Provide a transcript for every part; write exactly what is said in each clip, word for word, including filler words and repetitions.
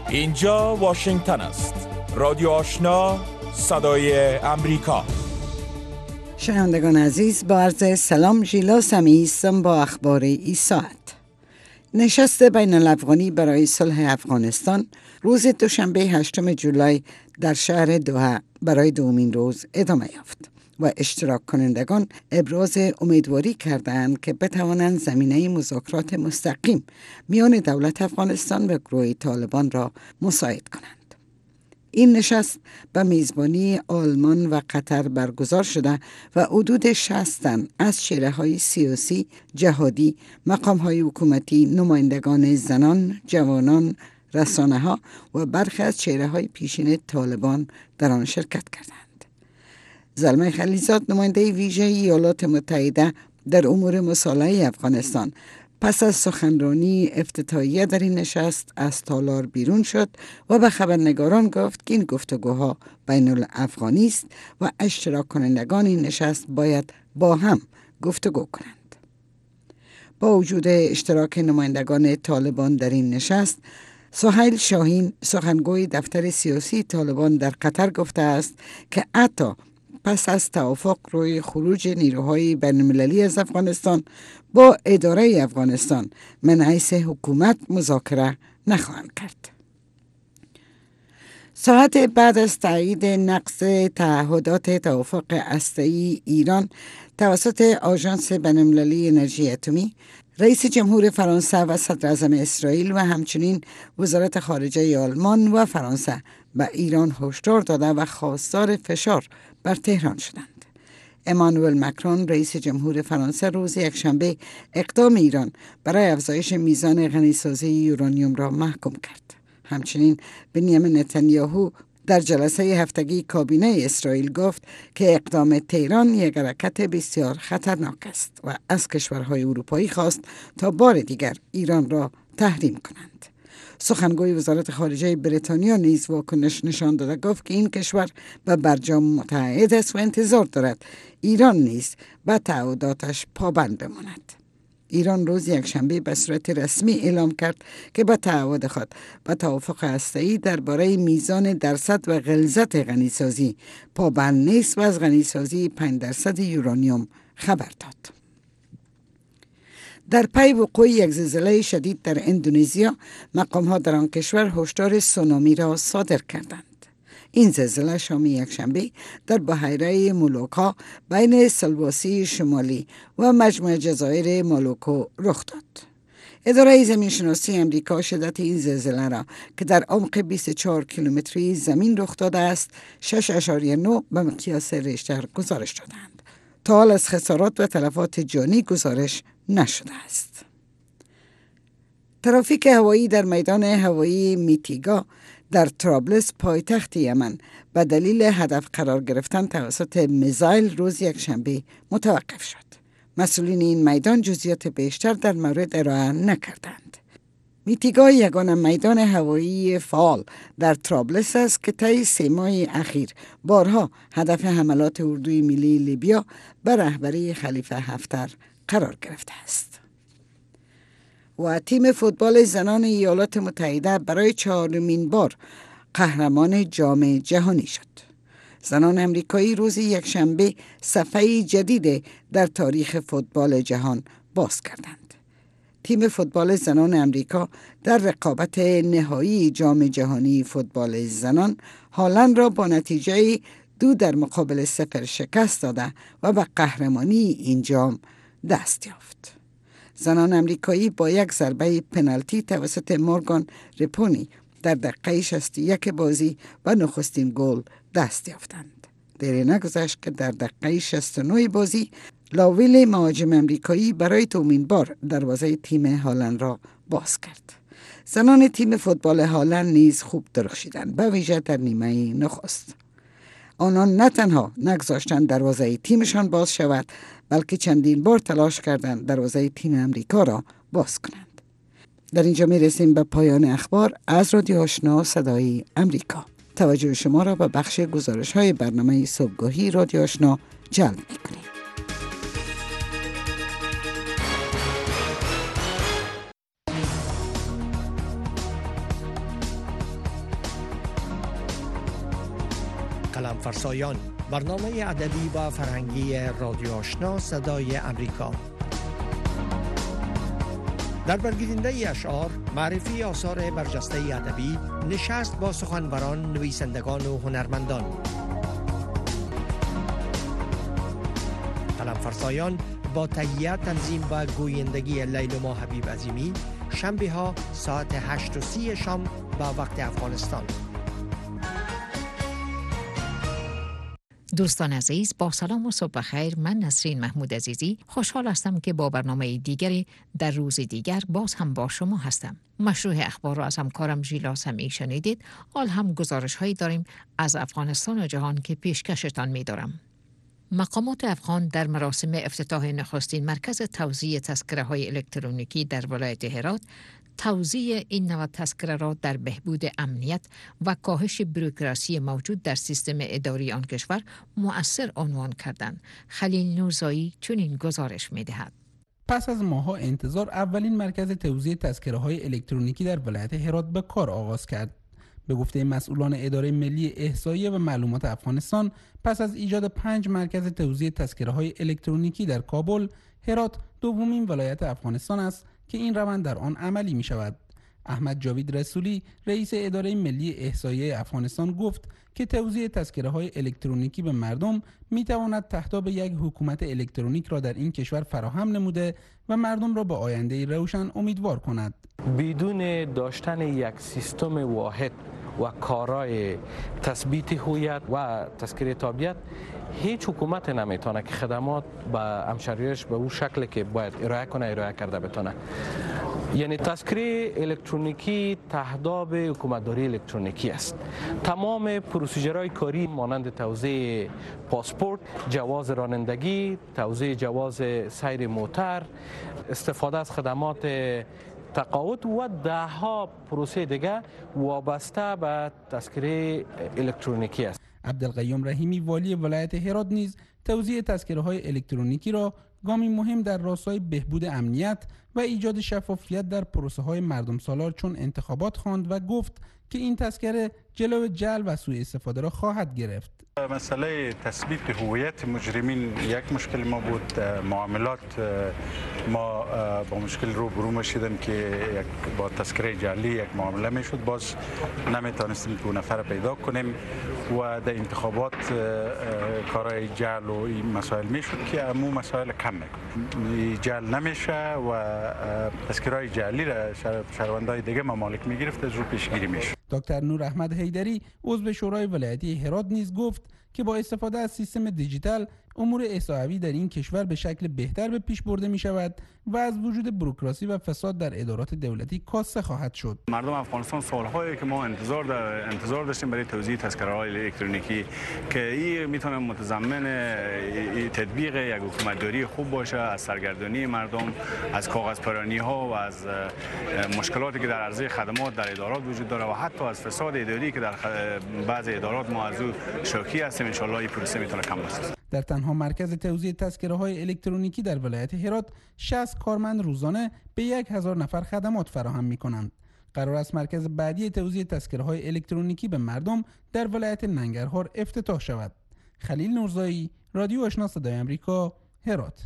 اینجا واشنگتن است. رادیو آشنا، صدای امریکا. شنوندگان عزیز، با عرض سلام، ژیلا سمیعی هستم با اخبار این ساعت. نشست بین الافغانی برای صلح افغانستان روز دوشنبه هشتم جولای در شهر دوحه برای دومین روز ادامه یافت و اشتراک کنندگان ابراز امیدواری کردند که بتوانند زمینه مذاکرات مستقیم میان دولت افغانستان و گروه طالبان را مساعد کنند. این نشست به میزبانی آلمان و قطر برگزار شده و حدود شصت تن از چهره‌های سیاسی، جهادی، مقام‌های حکومتی، نمایندگان زنان، جوانان، رسانه‌ها و برخی از چهره‌های پیشین طالبان در آن شرکت کردند. زلمه خلیزاد، نماینده ویژه ایالات متحده در امور مصالحه افغانستان، پس از سخنرانی افتتاحیه در این نشست از تالار بیرون شد و به خبرنگاران گفت که این گفتگوها بین الافغانی است و اشتراک کنندگان این نشست باید با هم گفتگو کنند. با وجود اشتراک نمایندگان طالبان در این نشست، سهیل شاهین، سخنگوی دفتر سیاسی طالبان در قطر، گفته است که حتی پس از توافق روی خروج نیروهای بین‌المللی از افغانستان با اداره افغانستان من حیث حکومت مذاکره نخواهند کرد. ساعت بعد از تایید نقض تعهدات توافق هسته‌ای ایران توسط آژانس بین‌المللی انرژی اتمی، رئیس جمهور فرانسه و صدر اعظم اسرائیل و همچنین وزارت خارجه آلمان و فرانسه به ایران هشدار داده و خواستار فشار بر تهران شدند. امانوئل مکرون، رئیس جمهور فرانسه، روز یکشنبه اقدام ایران برای افزایش میزان غنیسازی یورانیوم را محکوم کرد. همچنین بنیامین نتانیاهو در جلسه هفتگی کابینه اسرائیل گفت که اقدام تهران یک حرکت بسیار خطرناک است و از کشورهای اروپایی خواست تا بار دیگر ایران را تحریم کنند. سخنگوی وزارت خارجه بریتانیا نیز واکنش نشان داده، گفت که این کشور به برجام متعهد است و انتظار دارد ایران نیز به تعهداتش پابند بماند. ایران روز یکشنبه به صورت رسمی اعلام کرد که به تعهد خود به توافق هسته‌ای درباره میزان درصد و غلظت غنیسازی پابند نیست و از غنیسازی پنج درصد یورانیوم خبر داد. در پی وقوع یک زلزله شدید در اندونزیا، مقام‌ها در آن کشور هشدار سونامی را صادر کردند. این زلزله شام یکشنبه در بحیره مولوکا بین سلواسی شمالی و مجموعه جزایر مالوکو رخ داد. اداره زمینشناسی امریکا شدت این زلزله را که در عمق بیست و چهار کیلومتری زمین رخ داده است، شش اشاریه نه به مقیاس ریشتر گزارش دادند. تا حال از خسارات و تلفات جانی گزارش نشده است. ترافیک هوایی در میدان هوایی میتیگا در طرابلس، پایتخت یمن، به دلیل هدف قرار گرفتن توسط میزایل روز یکشنبه متوقف شد. مسئولین این میدان جزئیات بیشتر در مورد ارائه نکردند. میتیگا یگانه میدان هوایی فعال در طرابلس است که طی سه ماه اخیر بارها هدف حملات اردوی ملی لیبیا به رهبری خلیفه حفتر قرار گرفته است. و تیم فوتبال زنان ایالات متحده برای چهارمین بار قهرمان جام جهانی شد. زنان امریکایی روز یکشنبه صفحه جدید در تاریخ فوتبال جهان باز کردند. تیم فوتبال زنان امریکا در رقابت نهایی جام جهانی فوتبال زنان هالند را با نتیجه دو در مقابل صفر شکست داده و به قهرمانی این جام دست یافت. زنان امریکایی با یک ضربه پنالتی توسط مورگان ریپونی در دقیقه شصت و یک بازی و نخستین گل دست یافتند. دیری نگذشت که در دقیقه شصت و نه بازی لاویل، مهاجم امریکایی، برای دومین بار دروازه تیم هالند را باز کرد. زنان تیم فوتبال هالند نیز خوب درخشیدند، به ویژه در نیمه نخست. آنان نه تنها نگذاشتند دروازه تیمشان باز شود، بلکه چندین بار تلاش کردند دروازه تیم امریکا را باز کنند. در اینجا می رسیم به پایان اخبار از رادیو آشنا صدای امریکا. توجه شما را به بخش گزارش های برنامه صبحگاهی رادیو آشنا جلب می کنیم. قلم فرسایان، برنامه ادبی و فرهنگی رادیو آشنا صدای امریکا. در برگزیدنده اشعار، معرفی آثار برجسته ادبی، نشست با سخنوران، نویسندگان و هنرمندان. قلم فرسایان با تهیه، تنظیم و گویندگی لیلما حبیب عظیمی، شنبه ها ساعت هشت و سی شام به وقت افغانستان. دوستان عزیز، با سلام و صبح خیر. من نسرین محمود عزیزی خوشحال هستم که با برنامه دیگری در روز دیگر باز هم با شما هستم. مشروع اخبار را از همکارم ژیلا سمیعی شنیدید. حال هم گزارش هایی داریم از افغانستان و جهان که پیشکشتان می دارم. مقامات افغان در مراسم افتتاح نخستین مرکز توزیع تذکره های الکترونیکی در ولایت هرات، توزیع این نوع تذکره را در بهبود امنیت و کاهش بروکراسی موجود در سیستم اداری آن کشور مؤثر عنوان کردند. خلیل نورزایی چنین گزارش می‌دهد. پس از ماه‌ها انتظار، اولین مرکز توزیع تذکره‌های الکترونیکی در ولایت هرات به کار آغاز کرد. به گفته مسئولان اداره ملی احصایه و معلومات افغانستان، پس از ایجاد پنج مرکز توزیع تذکره‌های الکترونیکی در کابل، هرات دومین ولایت افغانستان است که این روند در آن عملی می شود. احمد جاوید رسولی، رئیس اداره ملی احصایه افغانستان، گفت که توزیع تذکره‌های الکترونیکی به مردم می تواند تهداب یک حکومت الکترونیک را در این کشور فراهم نموده و مردم را به آینده روشن امیدوار کند. بدون داشتن یک سیستم واحد و کارای تثبیت هویت و تذکره تابعیت، هیچ حکومت نمیتونه که خدمات به همشهریش به اون شکلی که باید ارائه کنه ارائه کرده بتونه. یعنی تذکره الکترونیکی تهداب حکومتداری الکترونیکی است. تمام پروسیجرهای کاری مانند توزیع پاسپورت، جواز رانندگی، توزیع جواز سیر موتر، استفاده از خدمات تقاعد و ده ها پروسه دیگه وابسته به تذکره الکترونیکی است. عبدالقیوم رحیمی، والی ولایت هرات، نیز توزیع تذکره‌های الکترونیکی را گامی مهم در راستای بهبود امنیت و ایجاد شفافیت در پروسه‌های مردم سالار چون انتخابات خواند و گفت که این تذکره جلو جعل و سوء استفاده را خواهد گرفت. مسئله تثبیت هویت مجرمین یک مشکل ما بود. معاملات ما با مشکل روبرو می‌شدیم که یک با تذکره جعلی یک معامله میشد، باز نمیتونستیم دو نفر پیدا کنیم و در انتخابات کارهای جعل و این مسائل میشد که امو مسائل کم میکنه. جعل نمیشه و تذکره جعلی را شهروندای دیگه ممالک میگرفت، از رو پیشگیری میشه. دکتر نور احمد حیدری، عضو شورای ولایتی هرات، نیز گفت که با استفاده از سیستم دیجیتال امور احصایوی در این کشور به شکل بهتر به پیش برده می شود و از وجود بروکراسی و فساد در ادارات دولتی کاسته خواهد شد. مردم افغانستان سالهایی که ما انتظار در انتظار داشتیم برای توزیع تذکره‌های الکترونیکی که این میتونه متضمن تطبیق یک حکومتداری خوب باشه، از سرگردانی مردم، از کاغذ پرانی ها و از مشکلاتی که در عرضه خدمات در ادارات وجود داره و حتی از فساد اداری که در بعضی ادارات ما از او شاکی هستیم. ان شاء الله این پروسه میتونه کم بشه. در تنها مرکز توزیع تذکره‌های الکترونیکی در ولایت هرات، شصت کارمند روزانه به یک هزار نفر خدمات فراهم می‌کنند. قرار است مرکز بعدی توزیع تذکره‌های الکترونیکی به مردم در ولایت ننگرهار افتتاح شود. خلیل نورزایی، رادیو آشنا صدای آمریکا، هرات.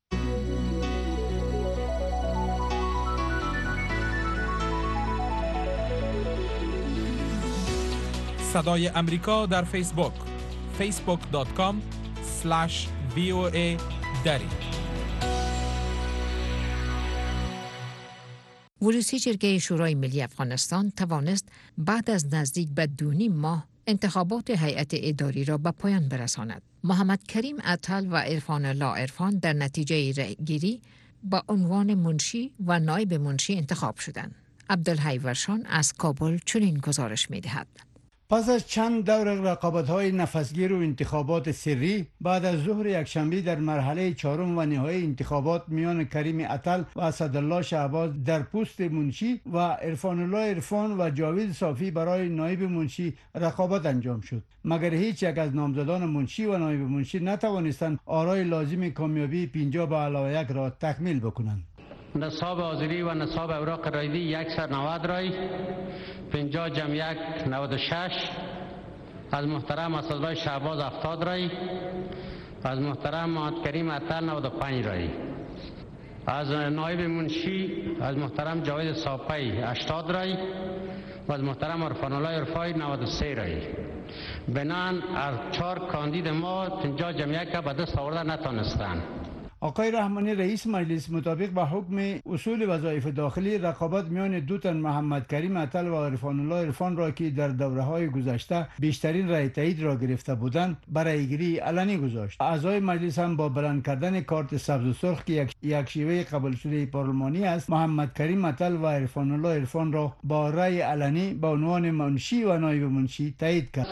صدای امریکا در فیسبوک فیسبوک دات کام اسلش وی او ای دری. ولوسی جرگه شورای ملی افغانستان توانست بعد از نزدیک به دو نیم ماه انتخابات هیئت اداری را به پایان برساند. محمد کریم اتل و عرفان لا عرفان در نتیجه رأی‌گیری با عنوان منشی و نایب منشی انتخاب شدند. عبدالحی ورشان از کابل چنین گزارش می‌دهد. پس از چند دور رقابت‌های نفسگیر و انتخابات سری، بعد از ظهر یکشنبه در مرحله چهارم و نهایی انتخابات میان کریم اتل و اسدالله شهباز در پست منشی و عرفان الله عرفان و جاوید صافی برای نایب منشی رقابت انجام شد، مگر هیچ یک از نامزدان منشی و نایب منشی نتوانستند آرای لازم کامیابی پنجاه به علاوه یک را تکمیل بکنند. نصاب حاضری و نصاب اوراق رایدی صد و نود رای، پنجاه جمع یک نود و شش. از محترم اسدالله شهباز هفتاد رای، از محترم محمد کریم عطل نود و پنج رای، از نایب منشی از محترم جاوید ساپی هشتاد رای و از محترم عرفان الله عرفای نود و سه رای. بنان از چهار کاندید ما اینجا جمعیت که به دست آورده نتانستند. آقای رحمانی رئیس مجلس مطابق با حکم اصول وظایف داخلی رقابت میان دو تن محمد کریم عطل و عرفان الله عرفان را که در دوره‌های گذشته بیشترین رای تایید را گرفته بودند برای گیری علنی گذاشت. اعضای مجلس هم با بلند کردن کارت سبز و سرخ که یک, یک شیوه قبول شده پارلمانی است، محمد کریم عطل و عرفان الله عرفان را با رای علنی به عنوان منشی و نایب منشی تایید کرد.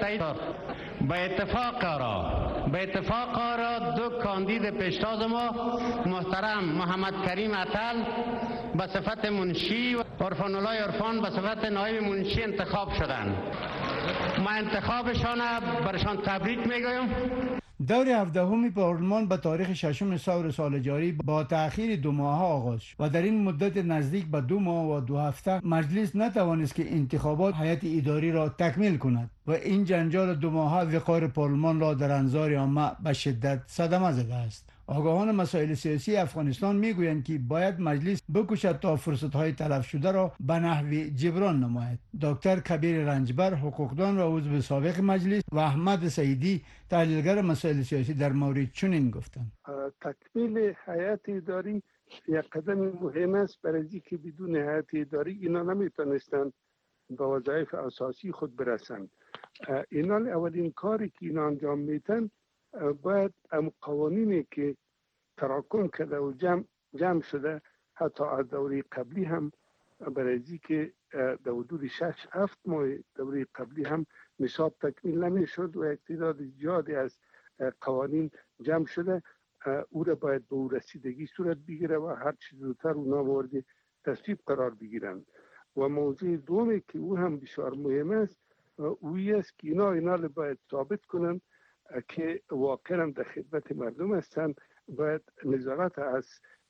به اتفاق را به اتفاق را دو کاندید پیشتاز ما محترم محمد کریم عطل به صفت منشی و عرفان الله عرفان به صفت نایب منشی انتخاب شدند. ما انتخابشان برشان تبریک میگویم. دور هفدهمی پارلمان به تاریخ ششم سور سال جاری با تأخیر دو ماه آغاز شد و در این مدت نزدیک به دو ماه و دو هفته مجلس نتوانست که انتخابات هیئت اداری را تکمیل کند و این جنجال دو ماهه وقار پارلمان را در انظار عامه به شدت صدمه زده است. آگاهان مسائل سیاسی افغانستان میگویند که باید مجلس بکوشد تا فرصت‌های تلف شده را به نحوی جبران نماید. دکتر کبیر رنجبر حقوقدان و عضو سابق مجلس و احمد سعیدی تحلیلگر مسائل سیاسی در مورد چنین گفتند: تکمیل هیئت اداری یک قدم مهم است، برای اینکه بدون هیئت اداری اینا نمیتونستند به وظایف اساسی خود برسند. اینا اولین کاری که اینا انجام میتن باید ام قوانینی که تراکم کرده و جمع, جمع شده حتی از دوره قبلی هم برای که در حدود شش هفت ماه دوره قبلی هم نصاب تکمیل نمیشد و یک تعداد زیادی از قوانین جمع شده، او را باید به او رسیدگی صورت بگیره و هر چیز زودتر اونا مورد تصویب قرار بگیرند. و موضوع دومی که او هم بسیار مهم است اویی است که اینا اینا باید ثابت کنند که واقعا در خدمت مردم هستند. باید نظارت از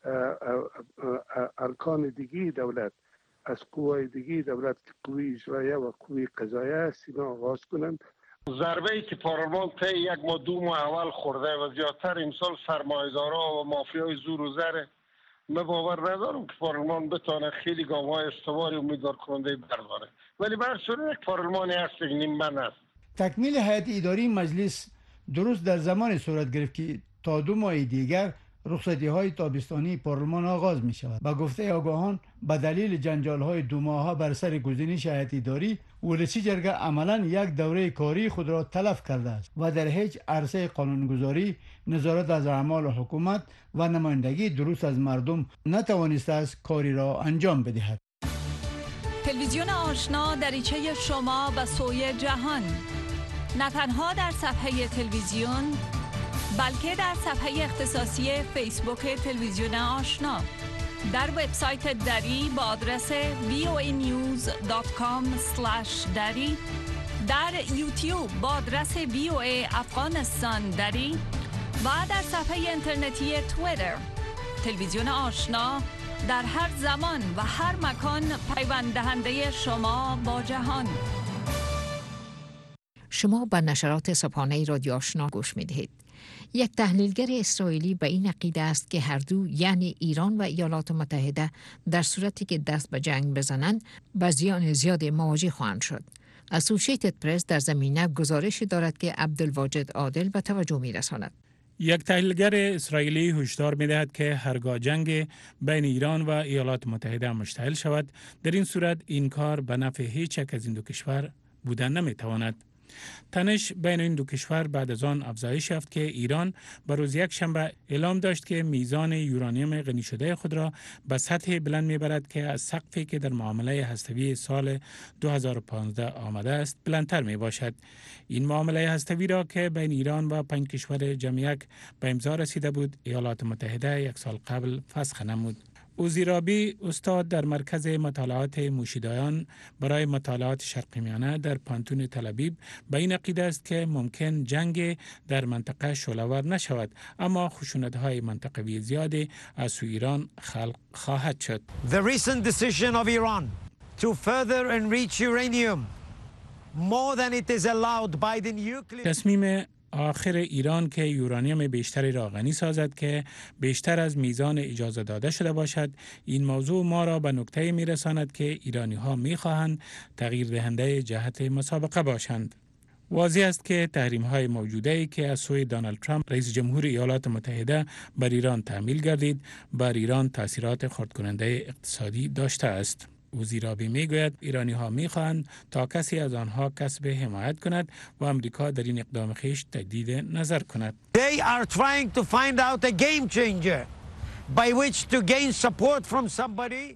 ارکان دیگه دولت، از قوای دیگه دولت که قوی اجرایه و قوی قضاییه است، اینا آغاز کنند. ضربه ای که پارلمان طی یک ماه دو ماه اول خورده و زیادتر امسال سرمایه‌دارا و مافیای زور و زر، من باور ندارم که پارلمان بتونه خیلی گام‌های استواری امیدوار کننده برداره، ولی به هر صورت یک پارلمانی هست که نیمه است. تکمیل هیئت اداری مجلس درست در زمان صورت گرفت که تا دو ماه دیگر رخصتی های تابستانی پارلمان آغاز می شود. با گفته آگاهان به دلیل جنجال های دو ماهه بر سر گزینش هیئت اداری، ولسی جرگه عملا یک دوره کاری خود را تلف کرده است و در هیچ عرصه قانونگذاری، نظارت از اعمال حکومت و نمایندگی درست از مردم نتوانسته است کاری را انجام بدهد. تلویزیون آشنا دریچه شما به سوی جهان، نه تنها در صفحه تلویزیون بلکه در صفحه اختصاصی فیسبوک تلویزیون آشنا، در وبسایت دری با آدرس وی او ای نیوز دات کام اسلش دری، در یوتیوب با آدرس وی او ای افغانستان دری و در صفحه اینترنتی توییتر. تلویزیون آشنا در هر زمان و هر مکان پیوند دهنده شما با جهان. شما به نشرات صبحانه رادیو آشنا گوش می‌دهید. یک تحلیلگر اسرائیلی به این عقیده است که هر دو، یعنی ایران و ایالات متحده، در صورتی که دست به جنگ بزنند با زیان زیاد مواجه خواهند شد. اسوشیتد پرس در زمینه گزارشی دارد که عبدالواجد عادل به توجه می‌رساند. یک تحلیلگر اسرائیلی هشدار می‌دهد که هرگاه جنگ بین ایران و ایالات متحده مشتعل شود، در این صورت این کار به نفع هیچ یک از این دو کشور بودن نمی‌تواند. تنش بین این دو کشور بعد از آن افزایش یافت که ایران به روز یک شنبه اعلام داشت که میزان یورانیم غنی شده خود را به سطح بلند میبرد که از سقفی که در معامله هسته‌ای سال دو هزار و پانزده آمده است بلندتر می باشد. این معامله هسته‌ای را که بین ایران و پنج کشور جمع یک به امضا رسیده بود، ایالات متحده یک سال قبل فسخ نمود. اوزیرابی، استاد در مرکز مطالعات موشیدایان برای مطالعات شرق میانه در پانتون تل‌آبیب، به این عقیده است که ممکن جنگ در منطقه شعله‌ور نشود، اما خشونت‌های منطقوی زیادی از سوی ایران خلق خواهد شد. The recent decision of Iran to further enrich uranium تصمیم آخر ایران که یورانیم بیشتری را غنی سازد که بیشتر از میزان اجازه داده شده باشد، این موضوع ما را به نکته می رساند که ایرانی ها می خواهند تغییر دهنده جهت مسابقه باشند. واضح است که تحریم های موجوده که از سوی دونالد ترامپ رئیس جمهور ایالات متحده بر ایران تعمیل گردید، بر ایران تاثیرات خرد کننده اقتصادی داشته است. وزیرابی می گوید ایرانی ها می خواهند تا کسی از آنها کسب حمایت کند و امریکا در این اقدام خیش تجدید نظر کند. They are trying to find out a game changer by which to gain support from somebody.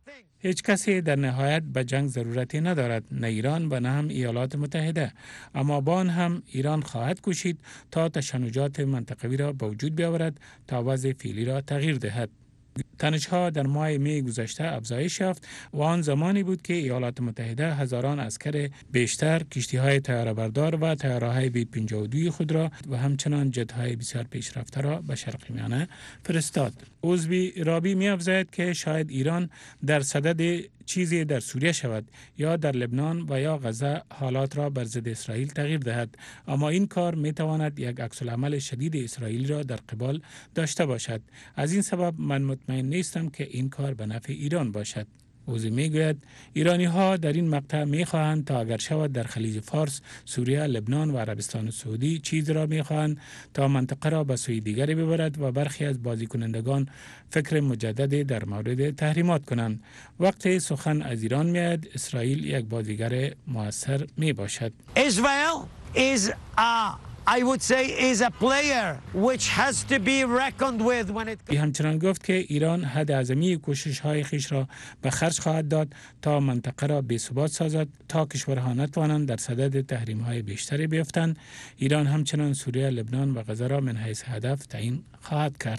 هیچ کسی در نهایت به جنگ ضرورتی ندارد، نه ایران و نه هم ایالات متحده، اما با آن هم ایران خواهد کوشید تا تشنجات منطقوی را به وجود بیاورد تا وضع فعلی را تغییر دهد. تنش‌ها در ماه می گذشته افزایش یافت و آن زمانی بود که ایالات متحده هزاران عسکر بیشتر، کشتی‌های طیاره‌بردار و طیاره‌های بی پنجاه و دو خود را و همچنان جت‌های بسیار پیشرفته را به شرق میانه فرستاد. عضوی رابی می‌افزاید که شاید ایران در صدد چیزی در سوریه شود یا در لبنان و یا غزه حالات را بر ضد اسرائیل تغییر دهد، اما این کار می‌تواند یک عکس‌العمل شدید اسرائیلی را در قبال داشته باشد. از این سبب من مطمئن نیستم که این کار به نفع ایران باشد. اوزی میگوید ایرانی ها در این مقطع میخواهند تا اگر شود در خلیج فارس، سوریه، لبنان و عربستان سعودی چیز را میخواهند تا منطقه را به سوی دیگری ببرد و برخی از بازیکنندگان فکر مجددی در مورد تحریمات کنند. وقتی سخن از ایران میاد، اسرائیل یک بازیگر موثر می باشد. Israel is a I would say is a player which has to be reckoned with when it همچنان گفت که ایران حد اعظمی کوشش های خیش را به خرج خواهد داد تا منطقه را بی ثبات سازد تا کشورها نتوانند در صدد تحریم های بیشتری بیفتند. ایران همچنان سوریه، لبنان و غزه را من حیث هدف تعیین خواهد کرد.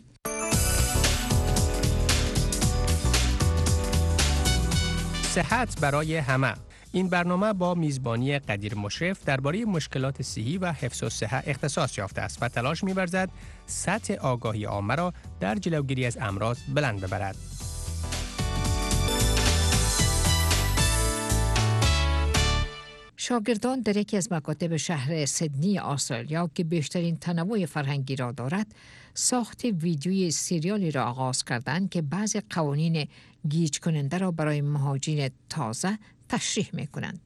صحت برای همه. این برنامه با میزبانی قدیر مشرف درباره مشکلات صحی و حفظ الصحه اختصاص یافته است و تلاش می‌ورزد سطح آگاهی عامه را در جلوگیری از امراض بلند ببرد. شاگردان در یکی از مکاتب شهر سیدنی استرالیا که بیشترین تنوع فرهنگی را دارد، ساخت ویدیوی سریالی را آغاز کردند که بعضی قوانین گیج کننده را برای مهاجرین تازه تشریح می کنند.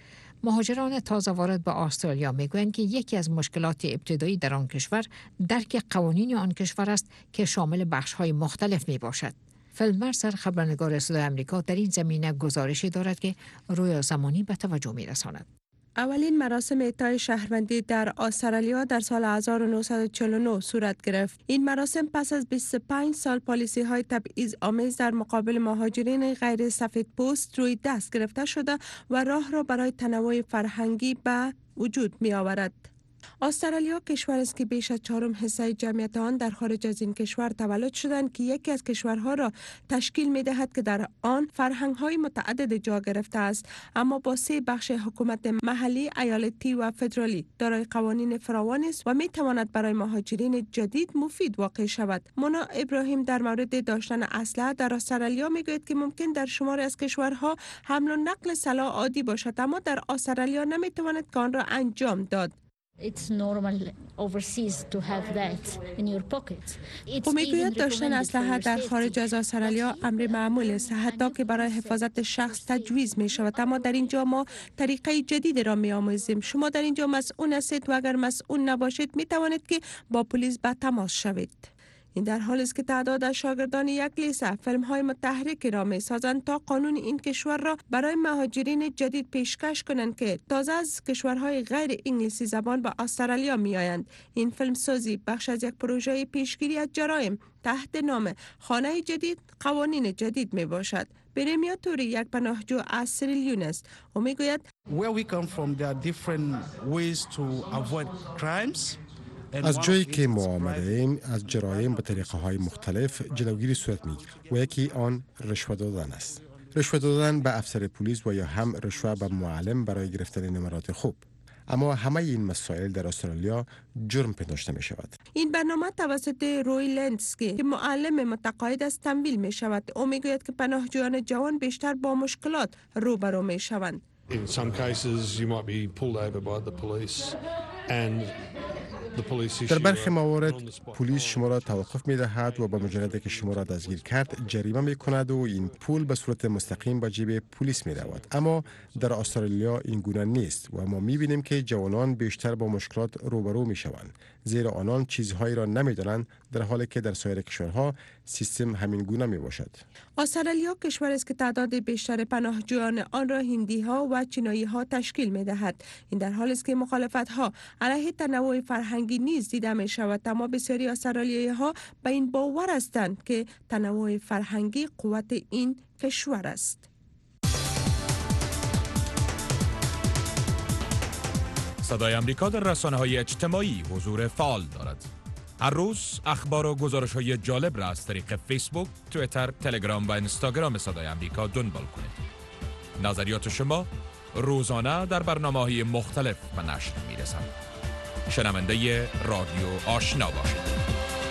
مهاجران تازه وارد به استرالیا می گویند که یکی از مشکلات ابتدایی در آن کشور درک قوانین آن کشور است که شامل بخش‌های مختلف می باشد. فیل مرسر، خبرنگار صدای آمریکا، در این زمینه گزارشی دارد که رویا زمانی به توجه می رساند. اولین مراسم اعطای شهروندی در استرالیا در سال هزار و نهصد و چهل و نه صورت گرفت. این مراسم پس از بیست و پنج سال پالیسی های تبعیض آمیز در مقابل مهاجرین غیر سفید پوست روی دست گرفته شده و راه را برای تنوع فرهنگی به وجود می آورد. استرالیا کشور است که بیش از چهارم حصه جمعیت آن در خارج از این کشور تولد شدند که یکی از کشورها را تشکیل می دهد که در آن فرهنگ های متعدد جا گرفته است، اما با سه بخش حکومت محلی، ایالتی و فدرالی دارای قوانین فراوان است و می تواند برای مهاجرین جدید مفید واقع شود. مونا ابراهیم در مورد داشتن اسلحه در استرالیا می گوید که ممکن در شماری از کشورها حمل و نقل سلاح عادی باشد، اما در استرالیا نمی تواند آن را انجام داد. It's normal overseas to have that in your pocket. او میگوید داشتن اسلحه در خارج از استرالیا امر معمول است، حتی که برای حفاظت شخص تجویز می شود، اما در اینجا ما طریقه جدید را می آموزیم. شما در اینجا مسئول هستید و اگر مسئول نباشید می توانید که با پلیس به تماس شوید. این در حالی است که تعداد شاگردان یک لیسه فیلم های متحرک را می سازند تا قانون این کشور را برای مهاجرین جدید پیشکش کنند که تازه از کشورهای غیر انگلیسی زبان به استرالیا می آیند. این فیلم سازی بخش از یک پروژه پیشگیری از جرایم تحت نام خانه جدید قوانین جدید می باشد. برمیا توری یک پناهجو از سیریلیون است. او می گوید Where we come from there are different ways to avoid crimes. از جایی که ما آمده ایم از جرایم به طریقه های مختلف جلوگیری صورت میگیرد و یکی آن رشوه دادن است. رشوه دادن به افسر پلیس و یا هم رشوه به معلم برای گرفتن نمرات خوب. اما همه این مسائل در استرالیا جرم پنداشته می شود. این برنامه توسط روی لندسکی که معلم متقاعد است تمویل می شود. او می گوید که پناهجویان جوان بیشتر با مشکلات روبرو می شوند. In some cases you might be pulled over by the police and در برخی موارد پلیس شما را توقف می دهد و با مجرد که شما را دستگیر کرد جریمه می کند و این پول به صورت مستقیم به جیب پلیس می رود. اما در استرالیا این گونه نیست و ما می بینیم که جوانان بیشتر با مشکلات روبرو می شوند زیرا آنان چیزهایی را نمی دانند در حالی که در سایر کشورها سیستم همین گونه می باشد. استرالیا کشور است که تعداد بیشتر پناهجویان آن را هندی ها و چینایی ها تشکیل می دهد. این در حالی است که مخالفت ها علیه تنوع فرهنگی نیز دیده می شود، اما بسیاری استرالیایی ها به این باور هستند که تنوع فرهنگی قوت این کشور است. صدای امریکا در رسانه‌های اجتماعی حضور فعال دارد. هر روز اخبار و گزارش‌های جالب را از طریق فیسبوک، توییتر، تلگرام و اینستاگرام صدای امریکا دنبال کنید. نظریات شما روزانه در برنامه‌های مختلف به نشر می‌رسد. شنونده رادیو آشنا باشید.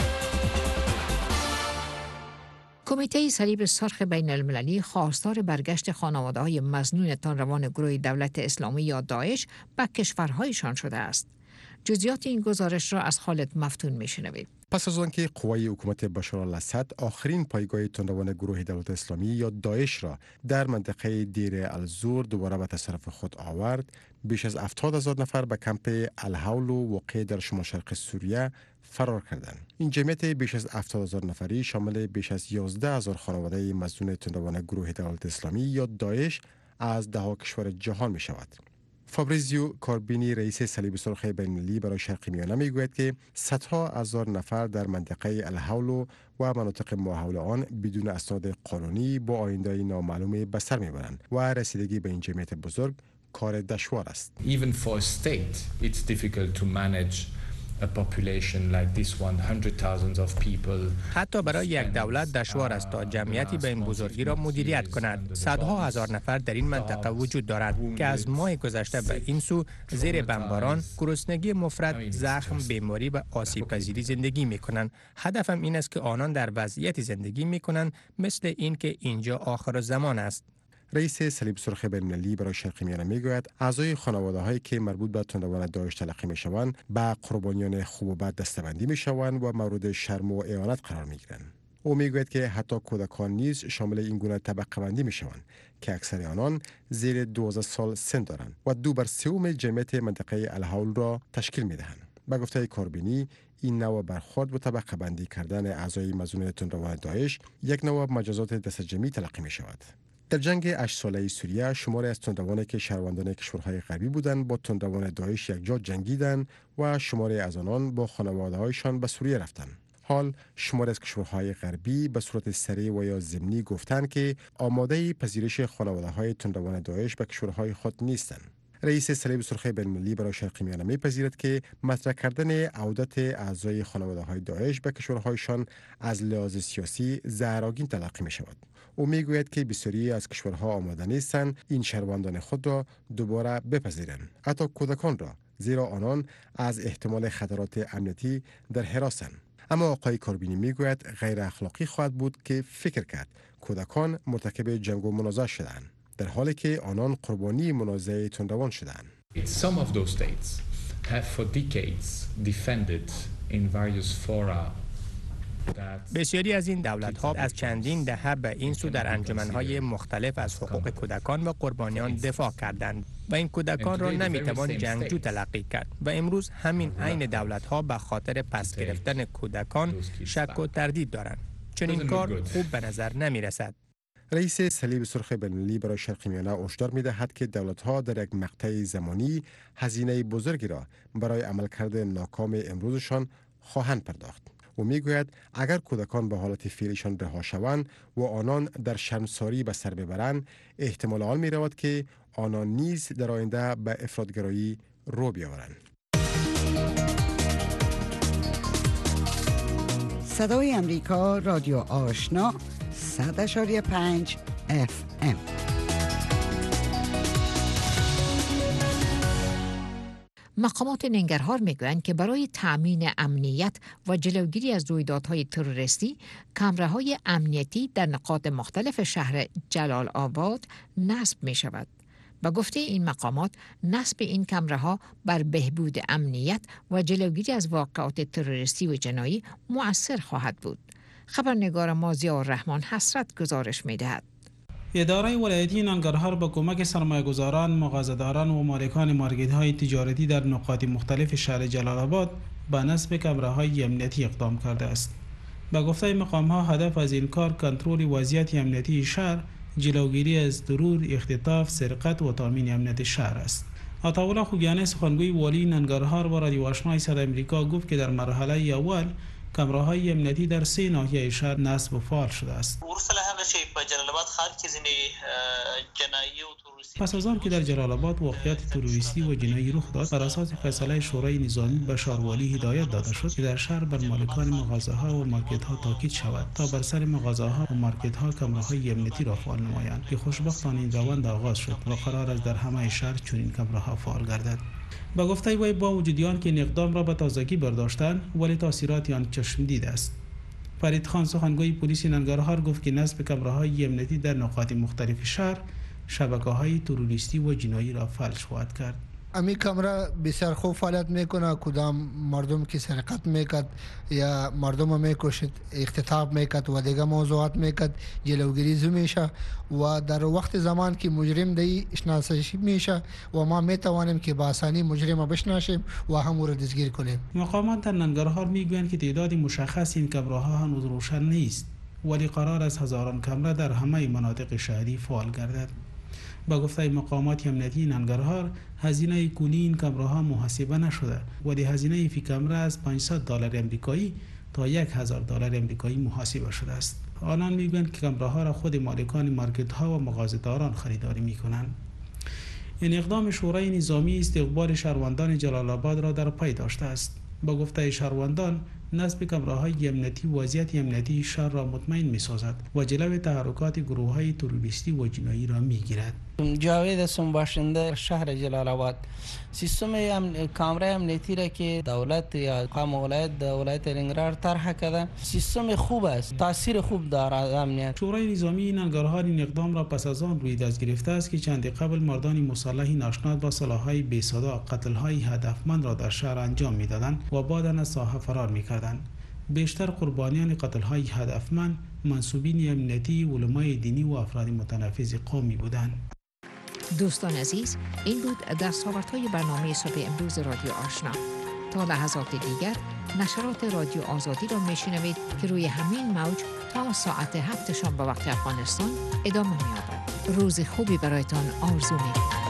کمیته صلیب سرخ بین المللی خواستار برگشت خانواده‌های مظنون تانروان گروه دولت اسلامی یا داعش به کشورهایشان شده است. جزئیات این گزارش را از خالد مفتون میشنوید. پس از آنکه قوای حکومت بشار الاسد آخرین پایگاه تندروان گروه دولت اسلامی یا داعش را در منطقه دیر الزور دوباره به تصرف خود آورد، بیش از هفتاد هزار نفر به کمپ الحول واقع در شمال شرق سوریه فرار کردند. این جمعیت بیش از هفتاد هزار نفری شامل بیش از یازده هزار خانواده مظنون تندروان گروه دولت اسلامی یا داعش از ده کشور جهان می شود. فابریزیو کاربینی رئیس صلیب سرخ بین‌المللی برای شرق میانه میگوید که صدها هزار نفر در منطقه الحول و مناطق ماحول آن بدون اسناد قانونی با آینده نامعلوم به سر میبرند و رسیدگی به این جمعیت بزرگ کار دشوار است. Even for a state it's difficult to manage a population like this one hundred thousands of people. حتی برای یک دولت دشوار است تا جمعیتی به این بزرگی را مدیریت کند. صدها هزار نفر در این منطقه وجود دارد که از ماه گذشته به این سو زیر بمباران، گرسنگی مفرط، زخم، بیماری و آسیب پذیری زندگی می کنند. هدفم این است که آنان در وضعیتی زندگی می کنند مثل این که اینجا آخر زمان است. رئیس صلیب سرخ بین‌المللی برای شرق میانه میگوید اعضای خانواده‌هایی که مربوط به تندروان داعش تلقی میشوند به قربانیان خوب و بد دسته‌بندی میشوند و مورد شرم و اهانت قرار میگیرند. او میگوید که حتی کودکان نیز شامل این گونه طبقه بندی میشوند که اکثر آنان زیر دوازده سال سن دارند و دو بر سوم جمعیت منطقه الحول را تشکیل میدهند. به گفته کاربینی این نوع برخورد و طبقه بندی کردن اعضای مظنون تندروان داعش یک نوع مجازات دستجمعی تلقی میشود. در جنگ هشت ساله سوریه شماری از تندروانی که شهروندان کشورهای غربی بودند با تندروان داعش یکجا جنگیدند و شماری از آنان با خانواده‌هایشان به سوریه رفتند. حال شماری از کشورهای غربی به صورت سریع و یا ضمنی گفتند که آماده پذیرش خانواده‌های تندروان داعش به کشورهای خود نیستند. رئیس صلیب سرخ بین‌المللی برای شرق میانه می‌پذیرد که مطرح کردن عودت اعضای خانواده‌های داعش به کشورهایشان از لحاظ سیاسی زهرآگین تلقی می‌شود. او میگوید که بسیاری از کشورها آماده نیستند این شهروندان خود را دوباره بپذیرند، حتی کودکان را، زیرا آنان از احتمال خطرات امنیتی در حراسند. اما آقای کاربینی میگوید غیر اخلاقی خواهد بود که فکر کرد کودکان مرتکب جنگ و منازعه شدند، در حالی که آنان قربانی منازعه تندروان شدند. Some of those states have for decades defended in various fora. بسیاری از این دولت‌ها از چندین دهه به این سو در انجمن‌های مختلف از حقوق کودکان و قربانیان دفاع کردند و این کودکان را نمی‌توان جنگجو تلقی کرد و امروز همین عین دولت‌ها به خاطر پس گرفتن کودکان شک و تردید دارند. چون این کار خوب به نظر نمی‌رسد. رئیس صلیب سرخ بین‌المللی برای شرق میانه هشدار می‌دهد که دولت‌ها در یک مقطع زمانی هزینه بزرگی را برای عملکرد ناکام امروزشان خواهند پرداخت. و میگوید اگر کودکان به حالت فعلیشان رها شوند و آنان در شرمساری به سر ببرند، احتمال آن می رود که آنان نیز در آینده به افراطگرایی رو بیاورند. صدای امریکا، رادیو آشنا، صد و پنج اف ام. مقامات ننگرهار میگویند که برای تأمین امنیت و جلوگیری از رویدادهای تروریستی، کامراهای امنیتی در نقاط مختلف شهر جلال آباد نصب می شود. با گفته این مقامات نصب این کامره ها بر بهبود امنیت و جلوگیری از واقعات تروریستی و جنایی مؤثر خواهد بود. خبرنگار ما ضیاءالرحمن حسرت گزارش می‌دهد. اداره ولایتی ننگرهار با کمک سرمایه‌گذاران، مغازه‌داران و مالکان مارکت‌های تجارتی در نقاط مختلف شهر جلال آباد به نصب کامراهای امنیتی اقدام کرده است. با گفته مقام‌ها هدف از این کار کنترل وضعیت امنیتی شهر، جلوگیری از ضرور، اختطاف، سرقت و تامین امنیت شهر است. عطاالله خوگیانی سخنگوی والی ننگرهار و رادیو آشنای صدای آمریکا گفت که در مرحله اول کامراهای امنیتی در سه ناحیه شهر نصب و فعال شده است. پس از آن که در جلال آباد واقعیت تروریستی و جنایی رخ داد، بر اساس فیصله شورای نظامی به شهروالی هدایت داده شد که در شهر بر مالکان مغازه‌ها و مارکت‌ها تاکید شود تا بر سر مغازه‌ها و مارکت‌ها کامراهای امنیتی را فعال نمایند که خوشبختانه این روند آغاز شد و قرار است در همه شهر چنین کامراها فعال گردد. با گفته وی با وجود آن که این اقدام را به تازگی برداشتند ولی تاثیرات آن چشم دید است. فرید خان سخنگوی پلیس ننگرهار گفت که نصب کامراهای امنیتی در نقاط مختلف شهر شبکه‌های تروریستی و جنایی را فلج خواهد کرد. امی کامرا بسیار خوب فعالیت میکنه. کدام مردم که سرقت میکرد یا مردم میکشد، اختطاف میکرد و دیگه موضوعات میکرد، جلوگیری زو میشه و در وقت زمان که مجرم دی شناسایی میشه و ما میتوانیم که با آسانی مجرم بشناسیم و هم را دستگیر کنیم. مقامات در ننگرهار میگویند که تعداد مشخص این کامراها هنوز روشن نیست ولی قرار است هزاران کامرا در همه مناطق شهری فعال گردد. با گفته مقامات امنیتی ننگرهار هزینه کلی این کامراها محاسبه نشده ولی هزینه فی کامرا از پانصد دلار امریکایی تا یک هزار دلار امریکایی محاسبه شده است. آنان میگویند که کامراها را خود مالکان مارکت ها و مغازه‌داران خریداری میکنند. این اقدام شورای نظامی استقبال شهروندان جلال آباد را در پی داشته است. با گفته شهروندان نصب کامراهای امنیتی وضعیت امنیتی شهر را مطمئن می‌سازد و جلوی تحرکات گروه‌های تروریستی و جنایی را می‌گیرد. جاوید هستم، باشنده شهر جلال آباد. سیستم ام... کامرای امنیتی را که دولت یا قام ولایت ولایت ننگرهار طرح کرده سیستم خوب است، تاثیر خوب دارد امنیت. شورای نظامی ننگرهار این اقدام را پس از آن روی دست گرفته است که چند قبل مردان مسلح ناشناس با سلاح‌های بی‌صدا قتل‌های هدفمند را در شهر انجام می‌دادند و بعد از ساحه فرار می‌کردند. بیشتر قربانیان قتل‌های هدفمند منسوبین امنیتی، علمای دینی و افراد متنفذ قومی بودند. دوستان عزیز، این بود دستاوردهای برنامه صبح امروز رادیو آشنا. تا لحظات دیگر نشرات رادیو آزادی را میشنوید که روی همین موج تا ساعت هفت شام به وقت افغانستان ادامه می‌یابد. روز خوبی برایتان آرزو می‌کنم.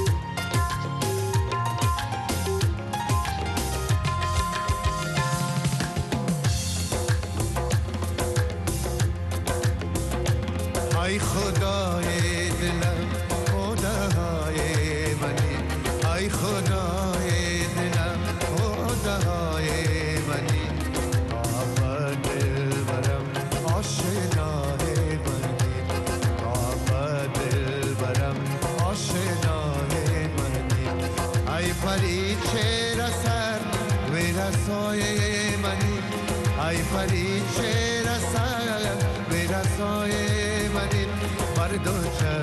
ای خدای دلم خدای منی، ای خدای دلم خدای منی، آقا دلبرم آشنای منی، آقا دلبرم آشنای منی، ای پریچه رسر و رسای منی، ای پریچه رسر و رسای منی، بر دو